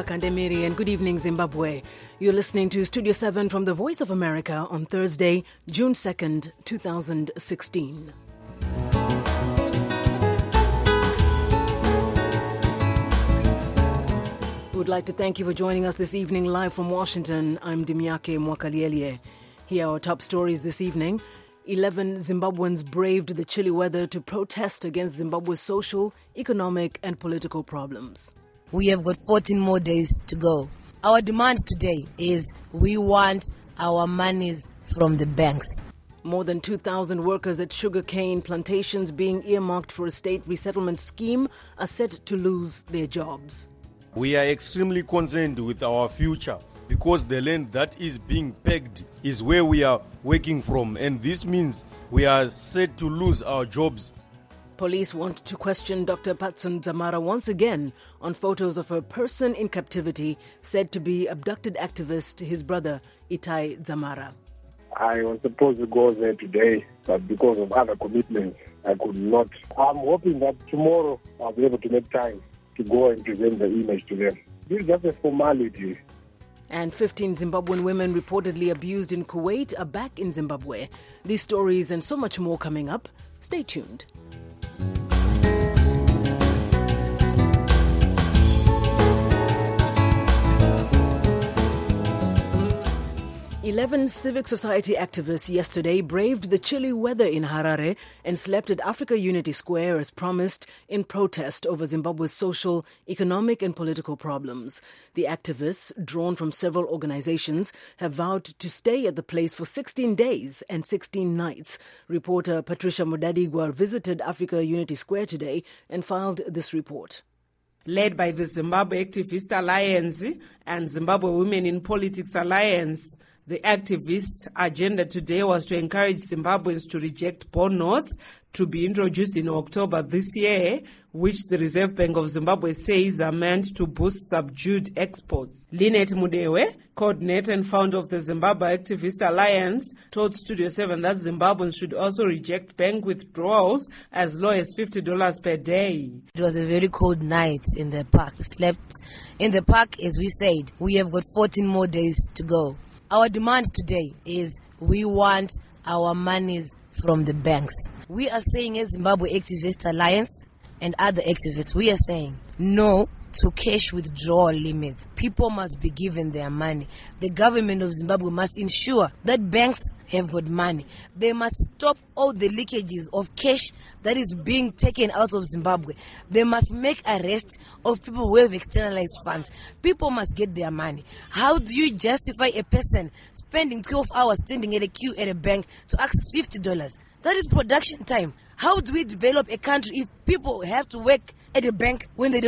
Kandemiri and good evening, Zimbabwe. You're listening to Studio 7 from the Voice of America on Thursday, June 2nd, 2016. We would like to thank you for joining us this evening live from Washington. I'm Dimiake Mwakaliele. Here are our top stories this evening. 11 Zimbabweans braved the chilly weather to protest against Zimbabwe's social, economic and political problems. We have got 14 more days to go. Our demand today is we want our monies from the banks. More than 2,000 workers at sugarcane plantations being earmarked for a state resettlement scheme are set to lose their jobs. We are extremely concerned with our future because the land that is being pegged is where we are working from, and this means we are set to lose our jobs. Police want to question Dr. Patson Dzamara once again on photos of a person in captivity said to be abducted activist, his brother Itai Dzamara. I was supposed to go there today, but because of other commitments, I could not. I'm hoping that tomorrow I'll be able to make time to go and present the image to them. This is just a formality. And 15 Zimbabwean women reportedly abused in Kuwait are back in Zimbabwe. These stories and so much more coming up. Stay tuned. Eleven civic society activists yesterday braved the chilly weather in Harare and slept at Africa Unity Square as promised in protest over Zimbabwe's social, economic and political problems. The activists, drawn from several organizations, have vowed to stay at the place for 16 days and 16 nights. Reporter Patricia Mudadigwa visited Africa Unity Square today and filed this report. Led by the Zimbabwe Activist Alliance and Zimbabwe Women in Politics Alliance, the activists' agenda today was to encourage Zimbabweans to reject bond notes to be introduced in October this year, which the Reserve Bank of Zimbabwe says are meant to boost subdued exports. Lynette Mudewe, coordinator and founder of the Zimbabwe Activist Alliance, told Studio 7 that Zimbabweans should also reject bank withdrawals as low as $50 per day. It was a very cold night in the park. We slept in the park, as we said. We have got 14 more days to go. Our demand today is we want our monies from the banks. We are saying as Zimbabwe Activist Alliance and other activists, we are saying no to cash withdrawal limits. People must be given their money. The government of Zimbabwe must ensure that banks have got money. They must stop all the leakages of cash that is being taken out of Zimbabwe. They must make arrests of people who have externalized funds. People must get their money. How do you justify a person spending 12 hours standing at a queue at a bank to access $50? That is production time. How do we develop a country if people have to work at a bank when they're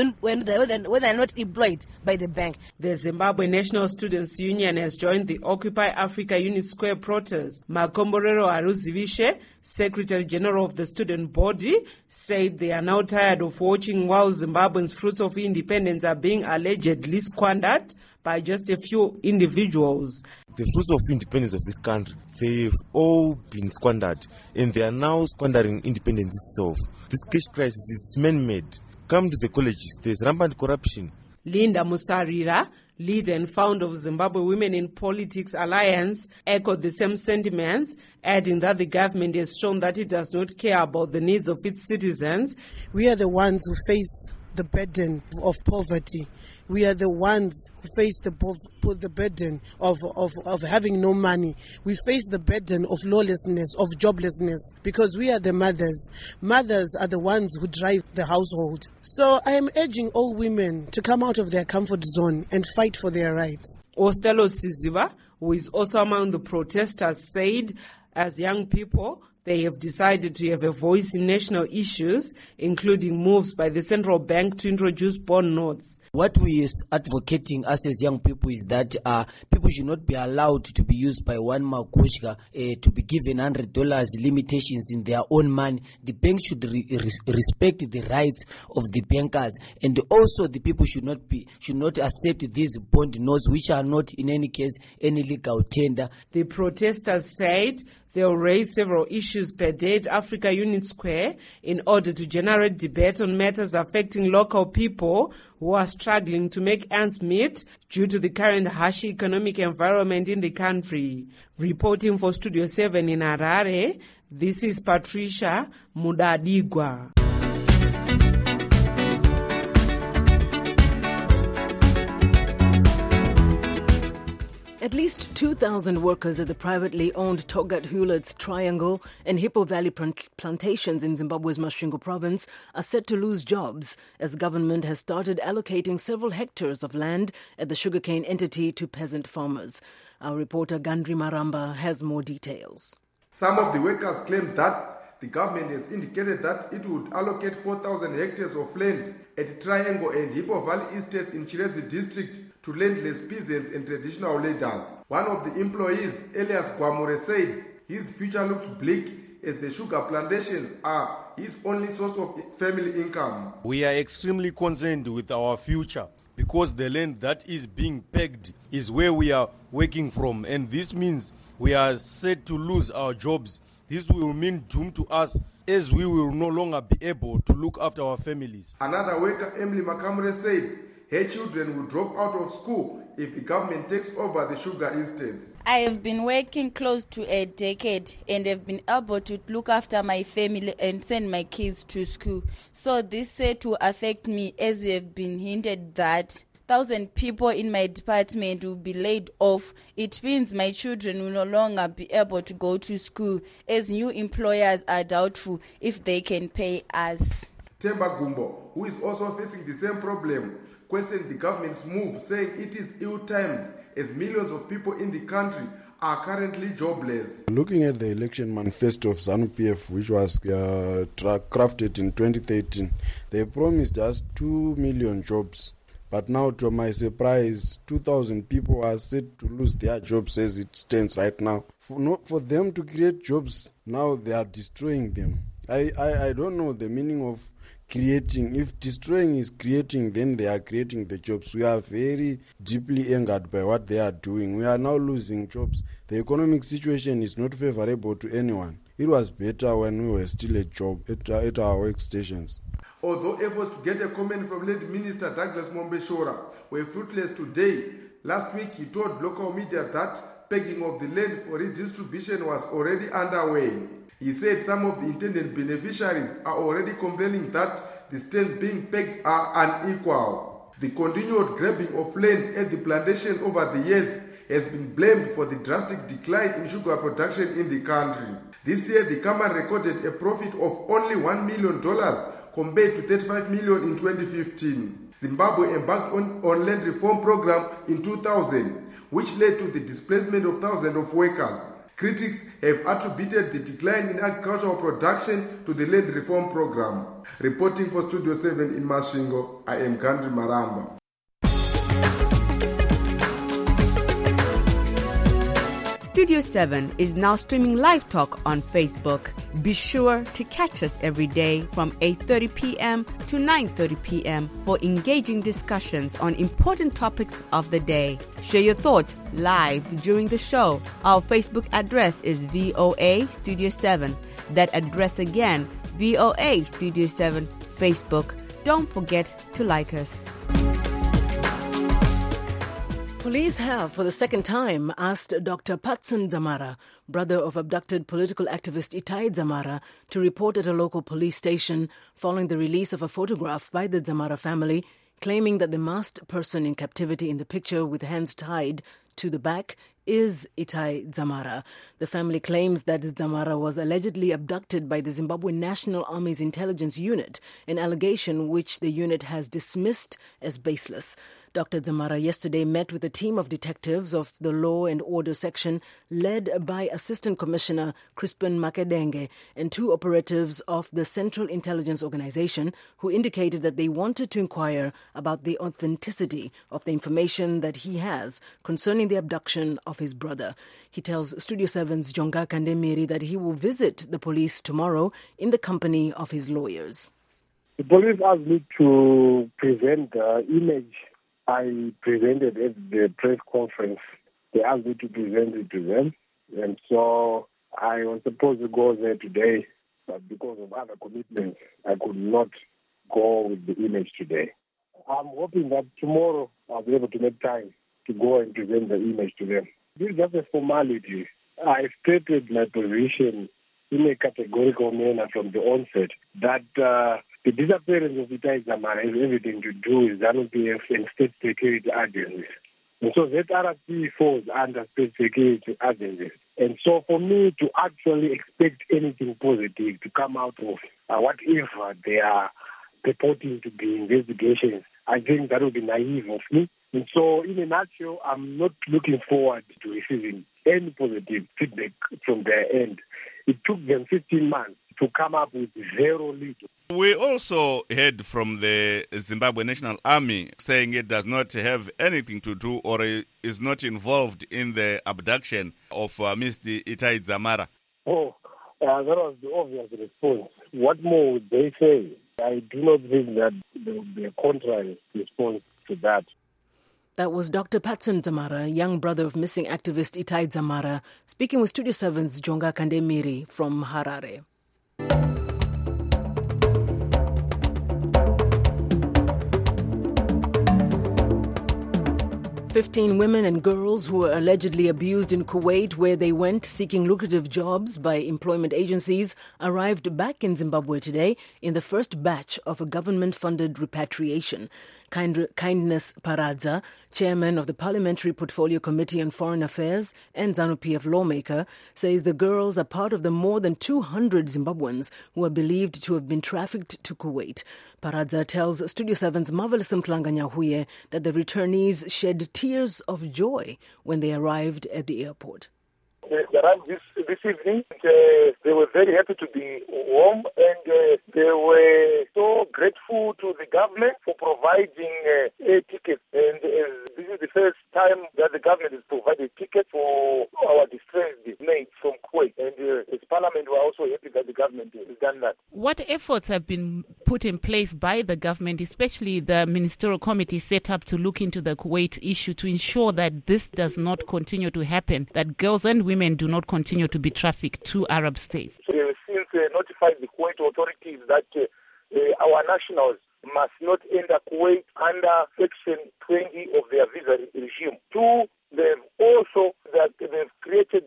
not employed by the bank? The Zimbabwe National Students Union has joined the Occupy Africa Unity Square protest. Makomborero Aruzivishe, Secretary General of the student body, said they are now tired of watching while Zimbabweans' fruits of independence are being allegedly squandered by just a few individuals. The fruits of independence of this country, they've all been squandered, and they are now squandering independence itself. This cash crisis is man-made. Come to the colleges, there's rampant corruption. Linda Musarira, leader and founder of Zimbabwe Women in Politics Alliance, echoed the same sentiments, adding that the government has shown that it does not care about the needs of its citizens. We are the ones who face the burden of poverty. We are the ones who face the burden of having no money. We face the burden of lawlessness, of joblessness, because we are the mothers. Mothers are the ones who drive the household. So I am urging all women to come out of their comfort zone and fight for their rights. Ostelo Siziba, who is also among the protesters, said as young people, they have decided to have a voice in national issues, including moves by the central bank to introduce bond notes. What we are advocating us as young people is that people should not be allowed to be used by one Makushka to be given $100 limitations in their own money. The bank should respect the rights of the bankers, and also the people should not accept these bond notes, which are not in any case any legal tender. The protesters said they'll raise several issues issues per day at Africa Unit Square in order to generate debate on matters affecting local people who are struggling to make ends meet due to the current harsh economic environment in the country. Reporting for Studio 7 in Harare, this is Patricia Mudadigwa. At least 2,000 workers at the privately owned Togat Hewlett's Triangle and Hippo Valley plantations in Zimbabwe's Masvingo province are set to lose jobs as government has started allocating several hectares of land at the sugarcane entity to peasant farmers. Our reporter Gandri Maramba has more details. Some of the workers claim that the government has indicated that it would allocate 4,000 hectares of land at Triangle and Hippo Valley estates in Chiredzi district to landless peasants and traditional leaders. One of the employees, Elias Gwamure, said his future looks bleak as the sugar plantations are his only source of family income. We are extremely concerned with our future because the land that is being pegged is where we are working from, and this means we are set to lose our jobs. This will mean doom to us as we will no longer be able to look after our families. Another worker, Emily Makamure, said her children will drop out of school if the government takes over the sugar estates. I have been working close to a decade and have been able to look after my family and send my kids to school. So this said to affect me, as we have been hinted that 1,000 people in my department will be laid off. It means my children will no longer be able to go to school as new employers are doubtful if they can pay us. Temba Gumbo, who is also facing the same problem, questioned the government's move, saying it is ill-timed as millions of people in the country are currently jobless. Looking at the election manifesto of ZANU-PF, which was crafted in 2013, they promised us 2 million jobs. But now, to my surprise, 2,000 people are set to lose their jobs as it stands right now. For them to create jobs, now they are destroying them. I don't know the meaning of creating. If destroying is creating, then they are creating the jobs. We are very deeply angered by what they are doing. We are now losing jobs. The economic situation is not favorable to anyone. It was better when we were still at our workstations. Although efforts to get a comment from Land Minister Douglas Mombeshora were fruitless today, last week he told local media that pegging of the land for redistribution was already underway. He said some of the intended beneficiaries are already complaining that the stands being pegged are unequal. The continued grabbing of land at the plantation over the years has been blamed for the drastic decline in sugar production in the country. This year, the Kaman recorded a profit of only $1 million compared to 35 million in 2015. Zimbabwe embarked on land reform program in 2000, which led to the displacement of thousands of workers. Critics have attributed the decline in agricultural production to the land reform program. Reporting for Studio 7 in Masvingo, I am Gandri Maramba. Studio 7 is now streaming live talk on Facebook. Be sure to catch us every day from 8:30 p.m. to 9:30 p.m. for engaging discussions on important topics of the day. Share your thoughts live during the show. Our Facebook address is VOA Studio 7. That address again, VOA Studio 7 Facebook. Don't forget to like us. Police have, for the second time, asked Dr. Patson Dzamara, brother of abducted political activist Itai Dzamara, to report at a local police station following the release of a photograph by the Dzamara family claiming that the masked person in captivity in the picture with hands tied to the back is Itai Dzamara. The family claims that Dzamara was allegedly abducted by the Zimbabwe National Army's intelligence unit, an allegation which the unit has dismissed as baseless. Dr. Dzamara yesterday met with a team of detectives of the Law and Order Section led by Assistant Commissioner Crispin Makedenge and two operatives of the Central Intelligence Organization who indicated that they wanted to inquire about the authenticity of the information that he has concerning the abduction of his brother. He tells Studio 7's Jonga Kandemiri that he will visit the police tomorrow in the company of his lawyers. The police asked me to present the image I presented at the press conference. They asked me to present it to them, and so I was supposed to go there today, but because of other commitments, I could not go with the image today. I'm hoping that tomorrow I'll be able to make time to go and present the image to them. This is just a formality. I stated my position in a categorical manner from the onset that the disappearance of Itai Dzamara has everything to do with ZANU-PF and state security agencies. And so ZRP falls under state security agencies. And so for me to actually expect anything positive to come out of whatever they are purporting to be investigations, I think that would be naive of me. And so in a nutshell, I'm not looking forward to receiving any positive feedback from their end. It took them 15 months to come up with zero lead. We also heard from the Zimbabwe National Army saying it does not have anything to do or is not involved in the abduction of Mr. Itai Dzamara. That was the obvious response. What more would they say? I do not think that there will be a contrary response to that. That was Dr. Patson Dzamara, young brother of missing activist Itai Dzamara, speaking with Studio 7's Jonga Kandemiri from Harare. 15 women and girls who were allegedly abused in Kuwait, where they went seeking lucrative jobs by employment agencies, arrived back in Zimbabwe today in the first batch of a government-funded repatriation. Kindness Paradza, chairman of the Parliamentary Portfolio Committee on Foreign Affairs and ZANU-PF lawmaker, says the girls are part of the more than 200 Zimbabweans who are believed to have been trafficked to Kuwait. Paradza tells Studio 7's Marvelous Mtlanganyahuye that the returnees shed tears of joy when they arrived at the airport. They arrived this evening. They were very happy to be home, and they were so grateful to the government for providing air tickets. And this is the first time that the government has provided tickets for our distressed mates from Kuwait. And as Parliament, we are also happy that the government has done that. What efforts have been put in place by the government, especially the ministerial committee set up to look into the Kuwait issue to ensure that this does not continue to happen, that girls and women do not continue to be trafficked to Arab states? So, since notified the Kuwait authorities that our nationals must not enter Kuwait under Section 20 of their visa regime. Two, they've also they've created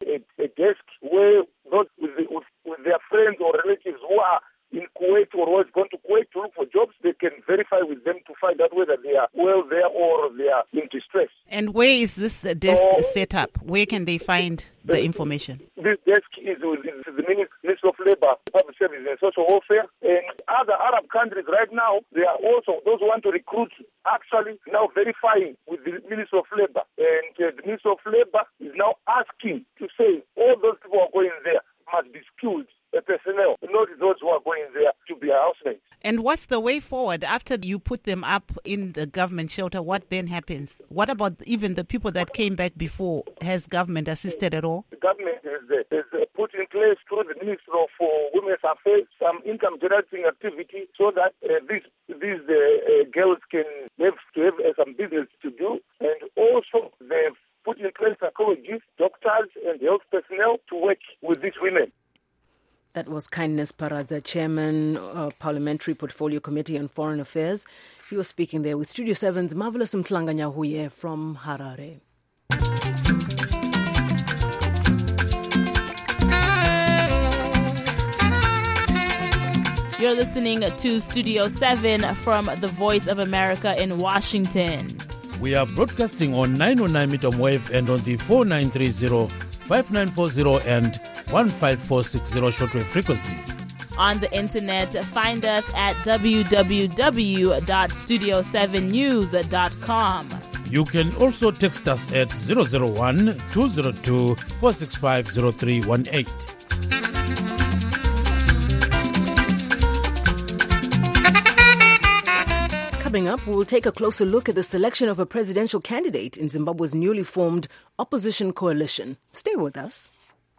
a desk where those with their friends or relatives who are in Kuwait or who has gone to Kuwait to look for jobs, they can verify with them to find out whether they are well there or they are in distress. And where is this desk set up? Where can they find the information? This desk is within the Ministry of Labour, Public Service and Social Welfare, and other Arab countries right now, they are also, those who want to recruit, actually now verifying with the Ministry of Labour. And the Ministry of Labour is now asking to say all those people who are going there must be skilled personnel, not those who are going there to be housemates. And what's the way forward after you put them up in the government shelter? What then happens? What about even the people that came back before? Has government assisted at all? The government has put in place through the Ministry of Women's Affairs some income generating activity so that these girls can have some business to do, and also they've put in place psychologists, doctors, and health personnel to work with these women. That was Kindness Paradza, chairman of Parliamentary Portfolio Committee on Foreign Affairs. He was speaking there with Studio 7's Marvelous Mtlanganyahuye from Harare. You're listening to Studio 7 from the Voice of America in Washington. We are broadcasting on 909 meter wave and on the 4930, 5940 and 15460 shortwave frequencies. On the internet, find us at www.studio7news.com. You can also text us at 001-202-465-0318. Coming up, we'll take a closer look at the selection of a presidential candidate in Zimbabwe's newly formed opposition coalition. Stay with us.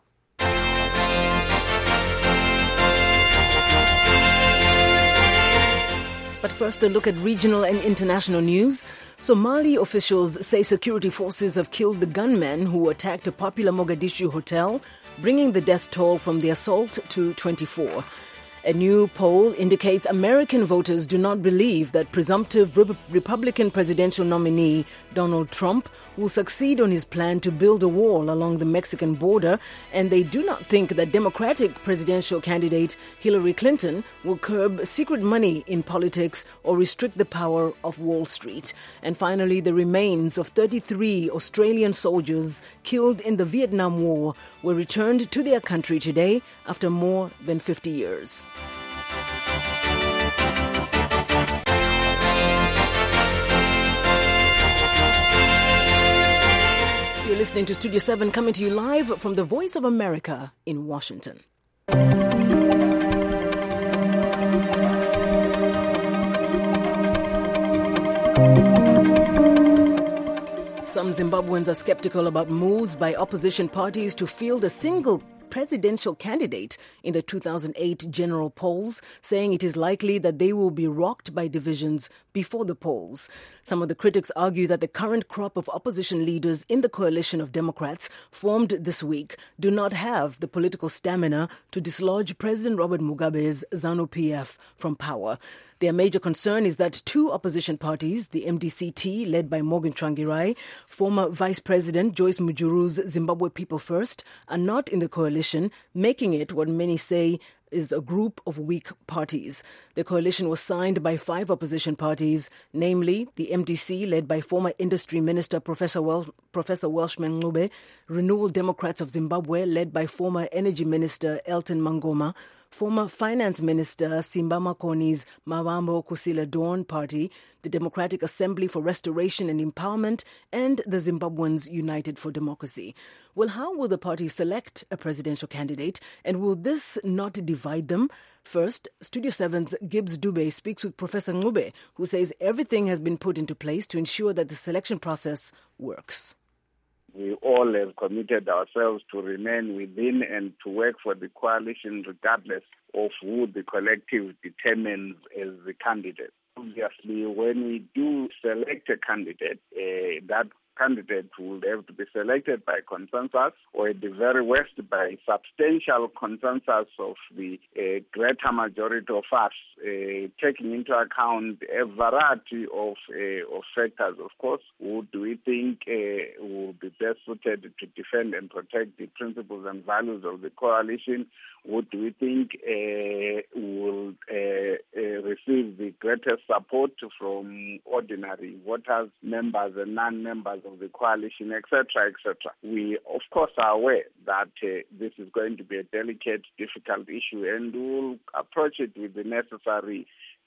But first, a look at regional and international news. Somali officials say security forces have killed the gunmen who attacked a popular Mogadishu hotel bringing the death toll from the assault to 24. A new poll indicates American voters do not believe that presumptive Republican presidential nominee Donald Trump will succeed on his plan to build a wall along the Mexican border, and they do not think that Democratic presidential candidate Hillary Clinton will curb secret money in politics or restrict the power of Wall Street. And finally, the remains of 33 Australian soldiers killed in the Vietnam War were returned to their country today after more than 50 years. You're listening to Studio 7, coming to you live from the Voice of America in Washington. Some Zimbabweans are skeptical about moves by opposition parties to field a single presidential candidate in the 2008 general polls, saying it is likely that they will be rocked by divisions before the polls. Some of the critics argue that the current crop of opposition leaders in the coalition of Democrats formed this week do not have the political stamina to dislodge President Robert Mugabe's ZANU-PF from power. Their major concern is that two opposition parties, the MDC-T, led by Morgan Tsvangirai, former Vice President Joyce Mujuru's Zimbabwe People First, are not in the coalition, making it what many say is a group of weak parties. The coalition was signed by 5 opposition parties, namely the MDC, led by former Industry Minister Professor Welshman Ncube, Renewal Democrats of Zimbabwe, led by former Energy Minister Elton Mangoma, former Finance Minister Simba Makoni's Mavambo Kusila Dawn Party, the Democratic Assembly for Restoration and Empowerment, and the Zimbabweans United for Democracy. Well, how will the parties select a presidential candidate, and will this not divide them? First, Studio 7's Gibbs Dube speaks with Professor Ncube, who says everything has been put into place to ensure that the selection process works. We all have committed ourselves to remain within and to work for the coalition regardless of who the collective determines as the candidate. Obviously, when we do select a candidate, that candidate will have to be selected by consensus, or at the very worst by substantial consensus of the greater majority of us, taking into account a variety of factors. Of course, who do we think will be best suited to defend and protect the principles and values of the coalition? Who do we think will receive the greatest support from ordinary voters, members and non-members of the coalition, etc., etc. We, of course, are aware that this is going to be a delicate, difficult issue, and we will approach it with the necessary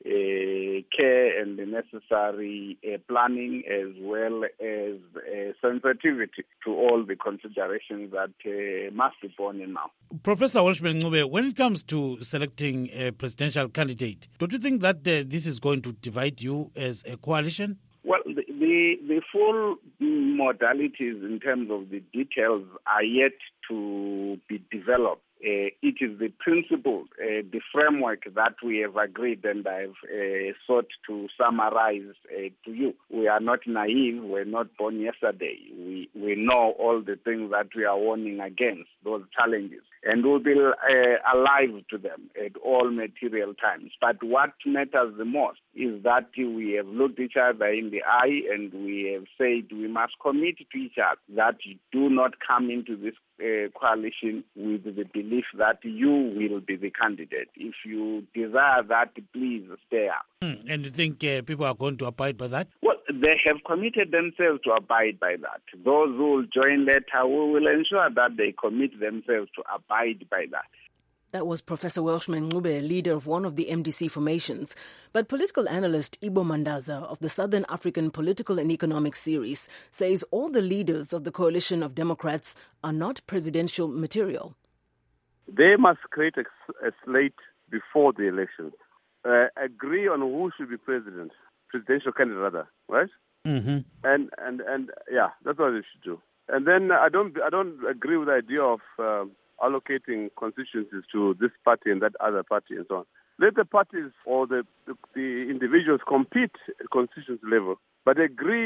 care and the necessary planning, as well as sensitivity to all the considerations that must be borne in now. Professor Welshman Ncube, when it comes to selecting a presidential candidate, don't you think that this is going to divide you as a coalition? Well, the full modalities in terms of the details are yet to be developed. It is the principle, the framework that we have agreed, and I've sought to summarize to you. We are not naive. We're not born yesterday. We know all the things that we are warning against, those challenges, and we'll be alive to them at all material times. But what matters the most is that we have looked each other in the eye, and we have said we must commit to each other that you do not come into this coalition with the belief that you will be the candidate. If you desire that, please stay up. And you think people are going to abide by that? Well, they have committed themselves to abide by that. Those who will join later, we will ensure that they commit themselves to abide by that. That was Professor Welshman Ncube, leader of one of the MDC formations. But political analyst Ibo Mandaza of the Southern African Political and Economic Series says all the leaders of the coalition of Democrats are not presidential material. They must create a slate before the elections. Agree on who should be presidential candidate rather, right? Mm-hmm. And yeah, that's what they should do. And then I don't agree with the idea of allocating constituencies to this party and that other party and so on. Let the parties or the individuals compete at constituency level, but agree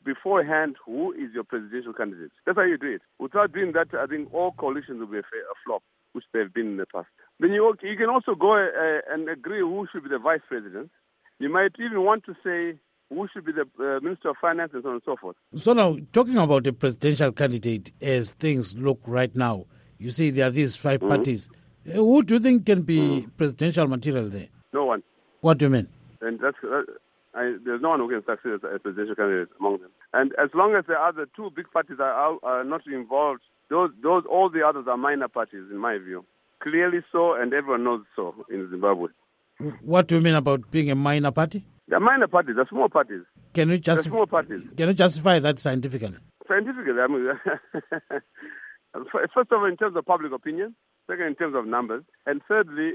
beforehand who is your presidential candidate. That's how you do it. Without doing that, I think all coalitions will be a flop, which they've been in the past. Then you can also go and agree who should be the vice president. You might even want to say who should be the Minister of Finance and so on and so forth. So now, talking about a presidential candidate as things look right now, you see there are these 5 parties. Who do you think can be presidential material there? No one. What do you mean? And there's no one who can succeed as a presidential candidate among them. And as long as the other 2 big parties are not involved, those all the others are minor parties, in my view. Clearly so, and everyone knows so in Zimbabwe. What do you mean about being a minor party? They're minor parties. They're small parties. Can you small parties. Can you justify that scientifically? Scientifically, I mean, first of all, in terms of public opinion. Second, in terms of numbers. And thirdly,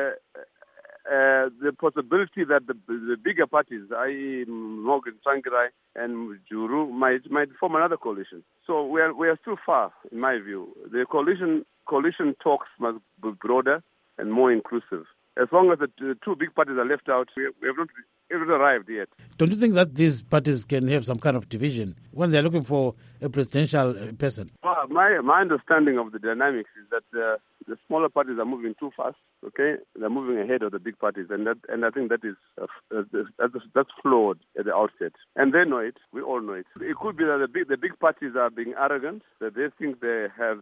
the possibility that the bigger parties, i.e. Morgan Tsvangirai and Juru, might form another coalition. So we are still far, in my view. The coalition talks must be broader and more inclusive. As long as the 2 big parties are left out, we have not arrived yet. Don't you think that these parties can have some kind of division when they're looking for a presidential person? Well, my understanding of the dynamics is that the smaller parties are moving too fast. Okay, they're moving ahead of the big parties, and I think that is that's flawed at the outset. And they know it. We all know it. It could be that the big parties are being arrogant, that they think they have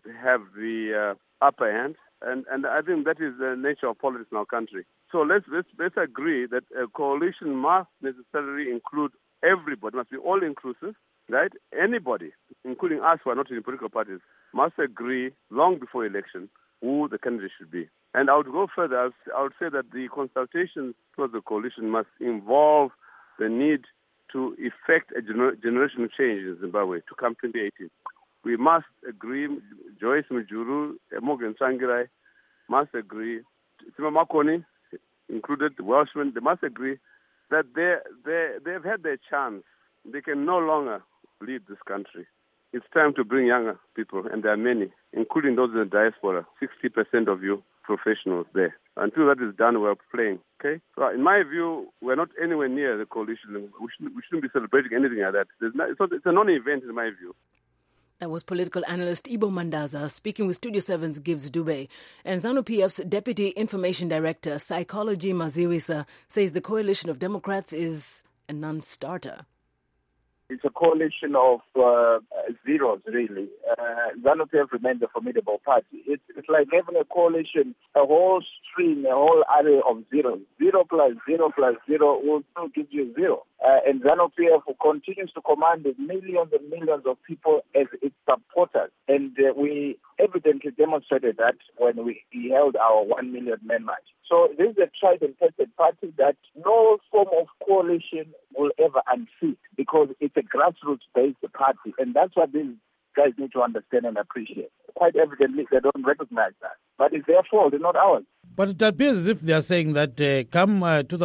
the upper hand. And I think that is the nature of politics in our country. So let's agree that a coalition must necessarily include everybody, must be all inclusive, right? Anybody, including us who are not in political parties, must agree long before election who the candidate should be. And I would go further. I would say that the consultations towards the coalition must involve the need to effect a generational change in Zimbabwe to come 2018. We must agree, Joyce Mujuru, Morgan Tsvangirai must agree, Sima Makoni included, the Welshmen, they must agree that they've had their chance. They can no longer lead this country. It's time to bring younger people, and there are many, including those in the diaspora, 60% of you professionals there. Until that is done, we're playing, okay? So in my view, we're not anywhere near the coalition. We shouldn't be celebrating anything like that. It's a non-event in my view. That was political analyst Ibo Mandaza speaking with Studio 7's Gibbs Dube. And ZANU-PF's Deputy Information Director, Psychology Maziwisa, says the coalition of Democrats is a non-starter. It's a coalition of zeros, really. ZANU-PF remains a formidable party. It's like having a coalition, a whole string, a whole array of zeros. 0 plus 0 plus 0 will still give you 0. And ZANU-PF continues to command millions and millions of people as its supporters. And we evidently demonstrated that when we held our 1 million man march. So this is a tried and tested party that no form of coalition will ever unseat because it's a grassroots-based party. And that's what these guys need to understand and appreciate. Quite evidently, they don't recognize that. But it's their fault, it's not ours. But it appears as if they are saying that come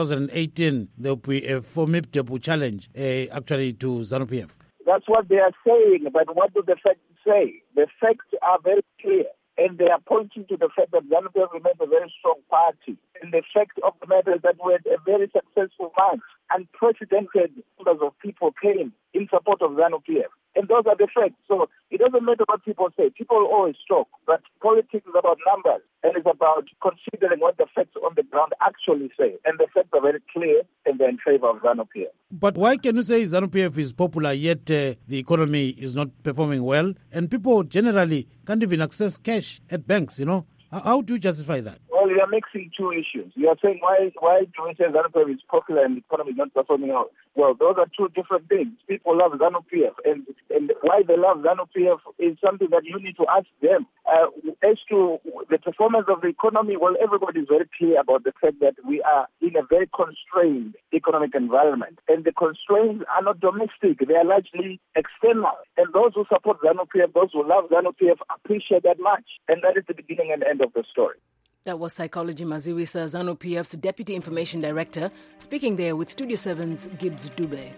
2018, there will be a formidable challenge actually to ZANU-PF. That's what they are saying, but what do the facts say? The facts are very clear, and they are pointing to the fact that ZANU-PF remains a very strong party. And the fact of the matter is that we had a very successful march. Unprecedented numbers of people came in support of ZANU-PF. And those are the facts. So it doesn't matter what people say. People always talk. But politics is about numbers. And it's about considering what the facts on the ground actually say. And the facts are very clear and they're in favor of ZANU-PF. But why can you say ZANU-PF is popular yet the economy is not performing well? And people generally can't even access cash at banks, you know? How do you justify that? Well, you are mixing two issues. You are saying why do we say ZANU-PF is popular and the economy is not performing well? Those are two different things. People love ZANU-PF, and why they love ZANU-PF is something that you need to ask them. As to the performance of the economy, well, everybody is very clear about the fact that we are in a very constrained economic environment, and the constraints are not domestic; they are largely external. And those who support ZANU-PF, those who love ZANU-PF, appreciate that much, and that is the beginning and end of the story. That was Psychology Maziwisa, ZANU-PF's Deputy Information Director, speaking there with Studio 7's Gibbs Dube.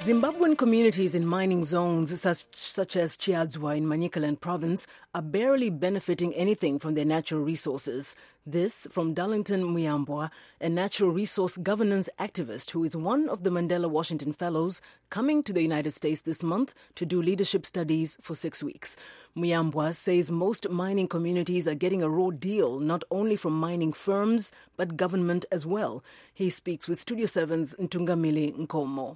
Zimbabwean communities in mining zones such as Chiadzwa in Manicaland province are barely benefiting anything from their natural resources. This from Darlington Muyambwa, a natural resource governance activist who is one of the Mandela Washington Fellows coming to the United States this month to do leadership studies for 6 weeks. Muyambwa says most mining communities are getting a raw deal, not only from mining firms, but government as well. He speaks with Studio 7's Ntungamili Nkomo.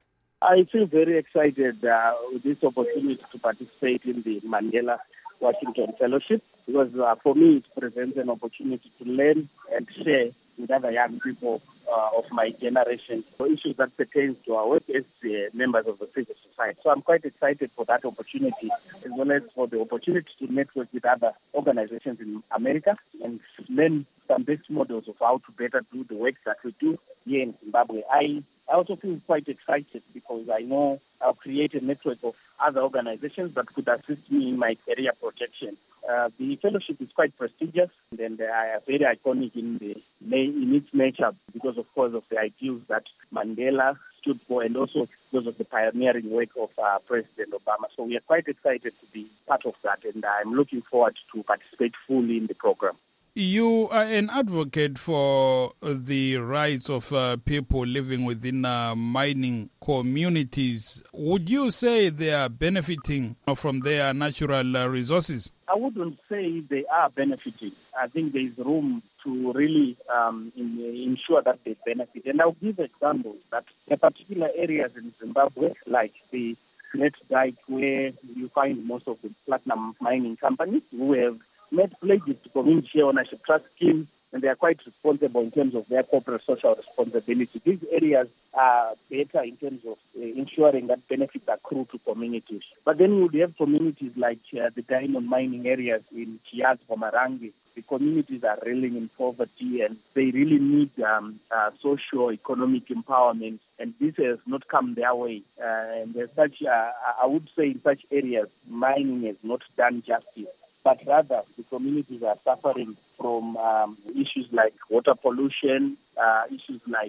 I feel very excited with this opportunity to participate in the Mandela Washington Fellowship because for me it presents an opportunity to learn and share with other young people of my generation issues that pertain to our work as members of the civil society. So I'm quite excited for that opportunity as well as for the opportunity to network with other organizations in America and learn some best models of how to better do the work that we do here in Zimbabwe. I also feel quite excited because I know I'll create a network of other organizations that could assist me in my career projection. The fellowship is quite prestigious and very iconic in its nature because, of course, of the ideals that Mandela stood for and also because of the pioneering work of President Obama. So we are quite excited to be part of that, and I'm looking forward to participate fully in the program. You are an advocate for the rights of people living within mining communities. Would you say they are benefiting from their natural resources? I wouldn't say they are benefiting. I think there is room to really ensure that they benefit. And I'll give examples that there are particular areas in Zimbabwe, like the Great Dyke, where you find most of the platinum mining companies who have made pledges to community ownership trust schemes, and they are quite responsible in terms of their corporate social responsibility. These areas are better in terms of ensuring that benefits accrue to communities. But then you would have communities like the diamond mining areas in Chiadzwa, Marangi. The communities are reeling in poverty and they really need socio-economic empowerment, and this has not come their way. And as such, I would say in such areas, mining has not done justice. But rather, the communities are suffering from issues like water pollution, issues like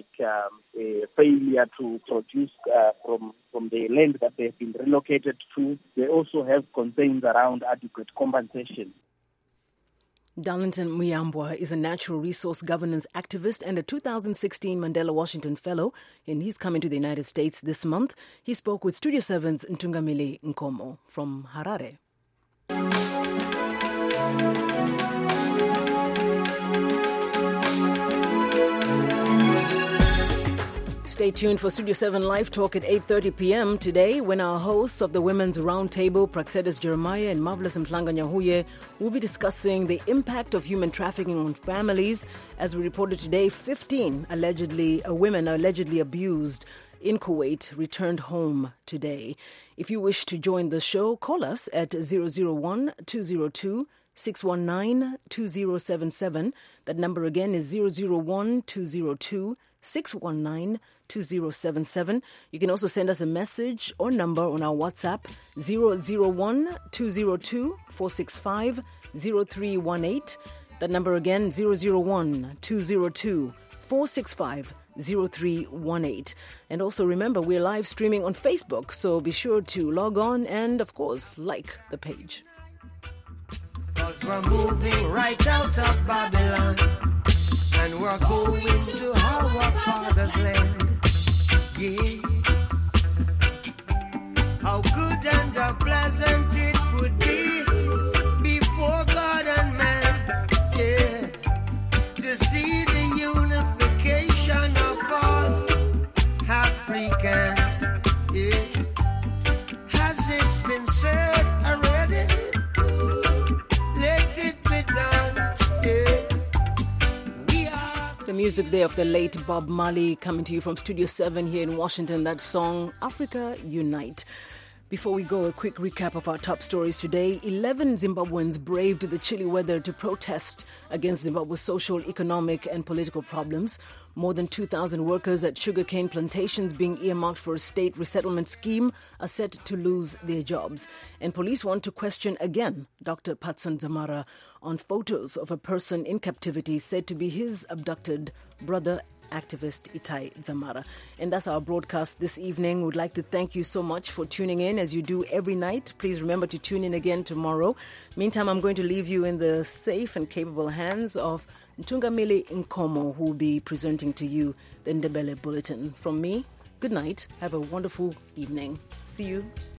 failure to produce from the land that they've been relocated to. They also have concerns around adequate compensation. Darlington Muyambwa is a natural resource governance activist and a 2016 Mandela Washington Fellow, and he's coming to the United States this month. He spoke with Studio 7's Ntungamili Nkomo from Harare. Stay tuned for Studio 7 Live Talk at 8:30 p.m. today when our hosts of the Women's Roundtable, Praxedis Jeremiah and Marvelous Mhlanga Nyahuye, will be discussing the impact of human trafficking on families. As we reported today, 15 women allegedly abused in Kuwait returned home today. If you wish to join the show, call us at 001-202-619-2077. That number again is 001-202-619-2077. You can also send us a message or number on our WhatsApp 001-202-465-0318. That number again 001-202-465-0318. And also remember, we're live streaming on Facebook, so be sure to log on and of course like the page. 'Cause we're moving right out of Babylon and we're going to our father's land. Yeah. How good and how pleasant it would be before God and man, yeah, to see the unification of all Africans, yeah. Has it been said already? Let it be done, yeah. The music there of the late Bob Marley coming to you from Studio 7 here in Washington. That song, Africa Unite. Before we go, a quick recap of our top stories today. 11 Zimbabweans braved the chilly weather to protest against Zimbabwe's social, economic and political problems. More than 2,000 workers at sugarcane plantations being earmarked for a state resettlement scheme are set to lose their jobs. And police want to question again Dr. Patson Dzamara on photos of a person in captivity said to be his abducted brother activist Itai Dzamara. And that's our broadcast this evening. We'd like to thank you so much for tuning in as you do every night. Please remember to tune in again tomorrow. Meantime, I'm going to leave you in the safe and capable hands of Ntungamili Nkomo, who will be presenting to you the Ndebele Bulletin. From me, good night. Have a wonderful evening. See you